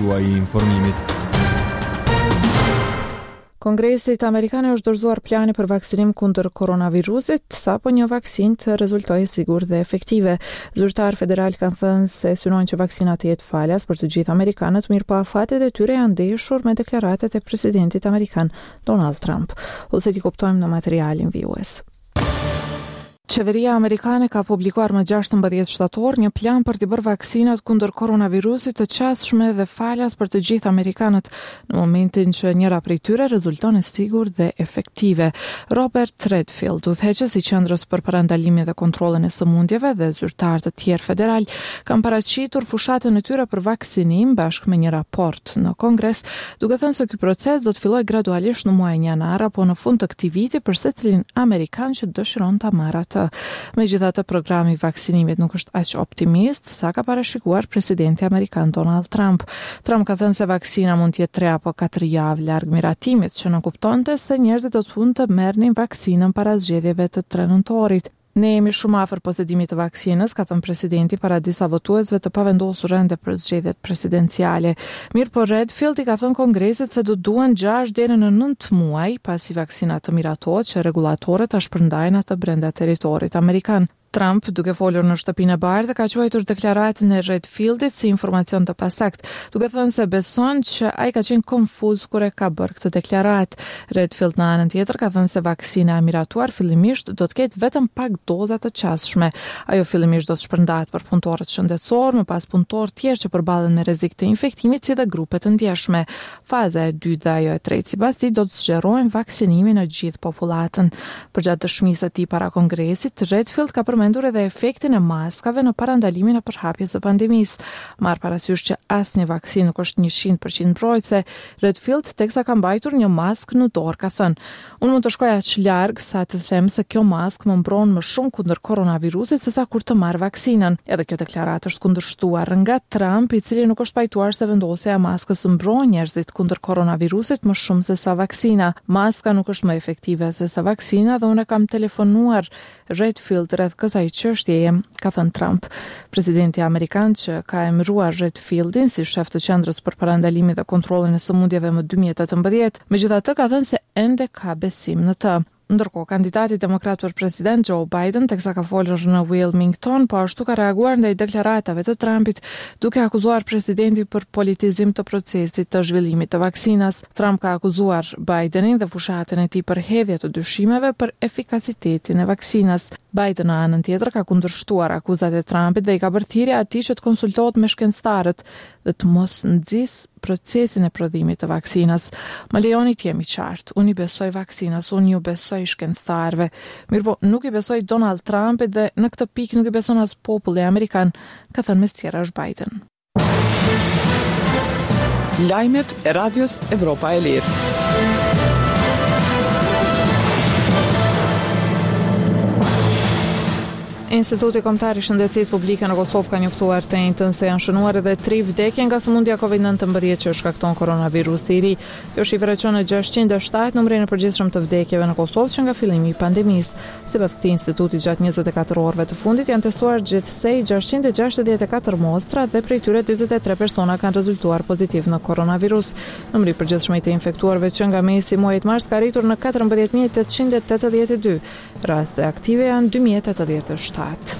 juaj I informimit. Kongresit Amerikan është dorëzuar plani për vaksinim kundër koronavirusit, sapo një vaksinë të rezultojë sigur dhe efektive. Zyrtar federal kanë thënë se synojnë që vaksina të jetë falas për të gjithë amerikanët, mirëpo afatet e tyre janë ndeshur me deklaratat e presidentit amerikan Donald Trump. Ose ti kuptojmë në materialin vijues. Qeveria amerikane ka publikuar më 16 shtator një plan për të bërë vaksinat kundër koronavirusit të qasshme dhe falas për të gjithë amerikanët në momentin që njëra prej tyre rezulton e sigur dhe efektive. Robert Redfield, udhëheqës I qendrës për parandalimin dhe kontrollin e sëmundjeve dhe zyrtar të tjerë federal, kanë paraqitur fushatën e tyre për vaksinim bashkë me një raport në Kongres, duke thënë se ky proces do të fillojë gradualisht në muajin janar apo në fund të këtij viti për secilin amerikan që dëshiron ta marrë atë. Megjithatë, programi I vaksinimit nuk është aq optimist sa ka parashikuar presidenti amerikan Donald Trump. Trump ka thënë se vaksina mund të jetë 3 apo 4 javë larg miratimit, që nuk kuptonte se njerëzit do të mund të merrnin vaksinën para zgjedhjeve të 3 nëntorit. Ne jemi shumë afër posedimit të vaksinës, ka thënë presidenti para disa votuesve të pavendosur ende për zgjedhjet presidenciale. Mirë po Redfield I ka thënë Kongresit se do duhen 6 deri në 9 muaj pasi vaksina të miratohet që rregullatorët ta shpërndajnë atë brenda territorit amerikan. Trump, duke folur në Shtëpinë e Bardhë, ka quajtur deklaratën e Redfieldit si informacion të pasakt, duke thënë se beson që ai ka qenë konfuz kur e ka bërë këtë deklaratë. Redfield në anën tjetër ka thënë se vaksina e miratuar fillimisht do të ketë vetëm pak doza të qasshme. Ajo fillimisht do të shpërndahet për punëtorët shëndetësor, më pas punëtorë tjerë që përballen me rrezik të infektimit si dhe grupe të ndjeshme. Faza e dytë dhe ajo e tretë sipas tij do të zgjerojnë vaksinimin në gjithë popullatën. Përgjatë dëshmisë së tij para Kongresit, Redfield ka përmendur edhe efektin e maskave në parandalimin e përhapjes së pandemisë. Marr parasysh që asnjë vaksinë nuk është 100% mbrojtëse, Redfield teksa ka mbajtur një maskë në dorë, ka thënë: "Unë mund të shkoj aq larg sa të them se kjo maskë më mbron më shumë kundër koronavirusit sesa kur të marr vaksinën." Edhe kjo deklaratë është kundërshtuar nga Trump, I cili nuk është pajtuar se vendosja e maskës mbron njerëzit kundër koronavirusit më shumë se sa vaksina. Maska nuk është më efektive se sa vaksina dhe unë kam telefonuar Redfield rreth kësaj çështjeje, ka thënë Trump. Presidenti amerikan që ka emëruar Redfieldin si shef të qendrës për parandalimin dhe kontrollin e sëmundjeve më 2018, megjithatë ka thënë se ende ka besim në të. Ndërkohë, kandidati demokrat për president Joe Biden, teksa ka folur në Wilmington, po ashtu ka reaguar ndaj deklaratave të Trumpit, duke akuzuar presidentin për politizim të procesit të zhvillimit të vaksinas. Trump ka akuzuar Bidenin dhe fushatën e tij për hedhje të dyshimeve për efikasitetin e vaksinas. Biden në anën tjetër ka kundërshtuar akuzat e Trumpit dhe I ka bërë thirrje atij që të konsultohet me shkencëtarët dhe të mos nxjisë procesin e prodhimit të vaksinas. Më lejoni të jemi qartë, unë I besoj vaksinas, unë ju besoj shkencëtarëve. Mirëpo nuk I besoj Donald Trumpit dhe në këtë pikë nuk I beson as populli amerikan, ka thënë mes tjera është Biden. Lajmet e Radios Evropa e Lirë. Instituti Kombëtar I Shëndetësisë Publike në Kosovë ka njoftuar të njëjtën se janë shënuar edhe 3 vdekje nga sëmundja COVID-19 që shkakton koronavirusi I ri. Kjo shifër çon në 607 numrin e përgjithshëm të vdekjeve në Kosovë që nga fillimi I pandemisë. Sipas këtij instituti, gjatë 24 orëve të fundit janë testuar gjithsej 664 mostra dhe prej tyre 43 persona kanë rezultuar pozitiv në koronavirus. Numri I përgjithshëm I të infektuarve që nga mesi I muajit mars ka arritur në 14882. Raste aktive janë 2087.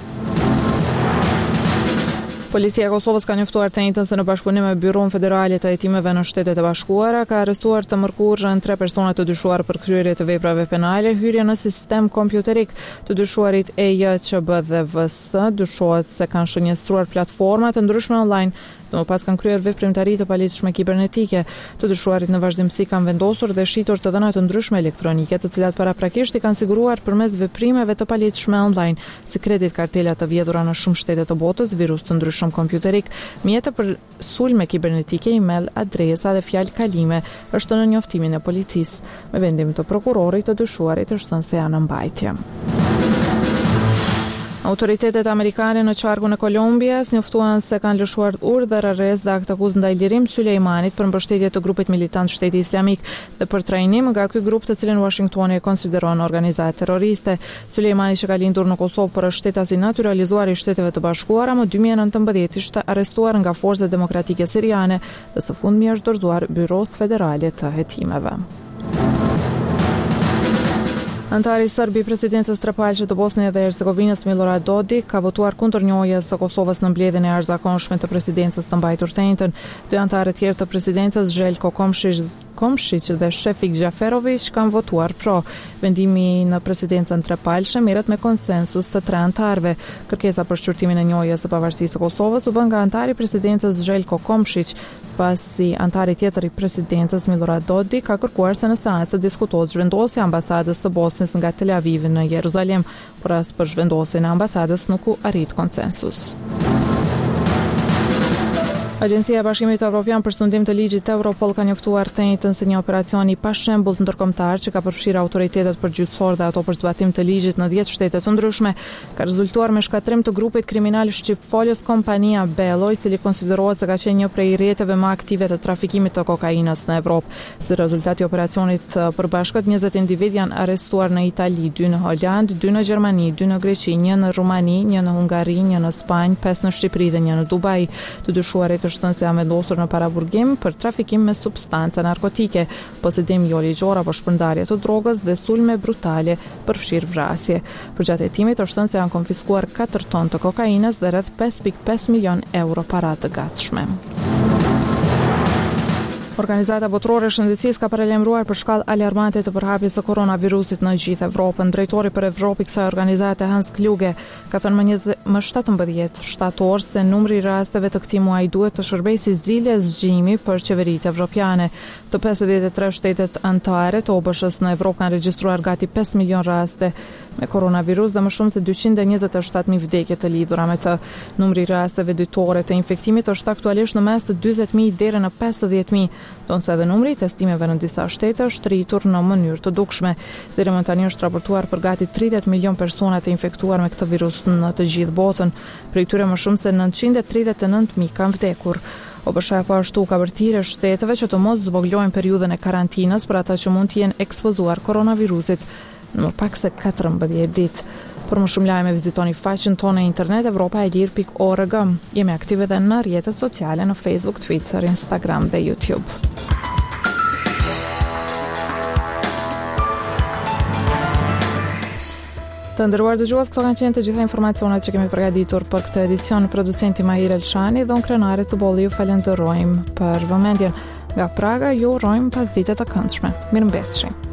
Policia e Kosovës ka njoftuar të njëjtën se në bashkëpunim me Byron Federale të Hetimeve në Shtetet e Bashkuara ka arrestuar të mërkurën 3 persona të dyshuar për kryerje të veprave penale, hyrje në sistem kompjuterik. Të dyshuarit EJQB dhe VS dyshohet se kanë shënjestruar platforma të ndryshme online dhe më pas kanë kryer veprimtari të paligjshme kibernetike. Të dyshuarit në vazhdimsi kanë vendosur dhe shitur të dhëna të ndryshme elektronike, të cilat paraprakisht I kanë siguruar përmes veprimeve të paligjshme online, si kredit kartela të vjedhura në shumë shtete të botës, virus të ndryshëm kompjuterik, mjete për sulme kibernetike, email, adresa dhe fjalë kalime, është në njoftimin e policisë. Me vendim të prokurorit, të dyshuarit është thënë se janë në mbajtje. Autoritetet amerikane në qarkun e Kolumbias njoftuan se kanë lëshuar urdhër arrest dhe akt akuzë ndaj Lirim Sulejmanit për mbështetje të grupit militant Shteti Islamik dhe për trajnim nga ky grup të cilin Washingtoni e konsideron organizatë terroriste. Sulejmani që ka lindur në Kosovë për është shtetasi naturalizuar i Shteteve të Bashkuara, më 2019 ishte arrestuar nga forcat demokratike siriane dhe së fundmi është dorëzuar Byros Federale të Hetimeve. Antari Serb i presidencës trepalçe të Bosnjë dhe Hercegovinës Milorad Dodik ka votuar kundër njohjes së Kosovës në mbledhjen e arzakonshme të presidencës të mbajtur të njëjtën. Dy antarë tjerë të presidencës, Željko Komšić dhe Šefik Gjaferović kanë votuar pro. Vendimi në presidencën trepalçe merret me konsensus të tre antarëve. Kërkesa për shqyrtimin e njohjes së pavarësisë së Kosovës u bën nga antari i presidencës Željko Komšić, pasi antari tjetër i presidencës Milorad Dodik ka kërkuar se në seancë të diskutohet zhvendosja e ambasadës së Bosnjës nga Tel Aviv në Jeruzalem, por as për zhvendosjen e ambasadës nuk u arrit konsensus. Agjencia e Bashkimit Evropian për sundim të ligjit Europol ka njoftuar të njëjtën se një operacion i pashembull ndërkombëtar që ka përfshirë autoritetet përgjithësor dhe ato për zbatim të ligjit në 10 shtete të ndryshme ka rezultuar me shkatrim të grupit kriminal shqipfolës Kompania Bello, i cili konsiderohet se ka qenë një prej rrjeteve më aktive të trafikimit të kokainës në Evropë. Si rezultat i operacionit përbashkët 20 individ janë arrestuar në Itali, 2 në Holand, 2 në Gjermani, 2 në Greqi, 1 në Rumani, 1 në Hungari, 1 në Spanjë, 5 në Shqipëri dhe 1 në Dubai. Të dyshuarit është se janë vendosur në paraburgim për trafikim me substanca narkotike, posedim jo ligjor apo shpërndarje të drogës dhe sulme brutale përfshirë vrasje. Përgjatë hetimit është thënë se janë konfiskuar 4 ton të kokainës dhe rreth 5.5 milion euro para të gatshme. Organizata botërore e shëndetësisë ka paralajmëruar për shkallë alarmante të përhapjes së koronavirusit në gjithë Evropën. Drejtori për Evropë i kësaj organizate, Hans Kluge, ka thënë më 17 shtator se numri i rasteve të këtij muaji duhet të shërbejë si zile zgjimi për qeveritë evropiane. Të 53 shtetet anëtare të OBSH-s në Evropë kanë regjistruar gati 5 milion raste me koronavirus dhe më shumë se 227.000 vdekje të lidhura me të. Numri i rasteve ditore të infektimit është aktualisht në mes të 40.000 deri në 50.000, donse edhe numri i testimeve në disa shtete është rritur në mënyrë të dukshme. Deri më tani është raportuar për gati 30 milion persona të infektuar me këtë virus në të gjithë botën. Prej tyre më shumë se 939.000 kanë vdekur. OBSH-a po ashtu ka vërtire shteteve që të mos zvoglojnë periudhën e karantinës për ata që mund të jenë ekspozuar koronavirusit në më pak se 14 ditë. Për më shumë lajme vizitoni faqen tonë e internet evropaelir.org. Jemi aktive edhe në rrjetet sociale në Facebook, Twitter, Instagram dhe YouTube. Të nderuar dëgjues, këto kanë qenë të gjitha informacionet që kemi përgatitur për këtë edicion. Producenti Mahir Elshani dhe unë Krenare Cubolli ju falenderojmë për vëmendjen. Nga Praga ju urojmë pasdite të këndshme. Mirëmbëjtje.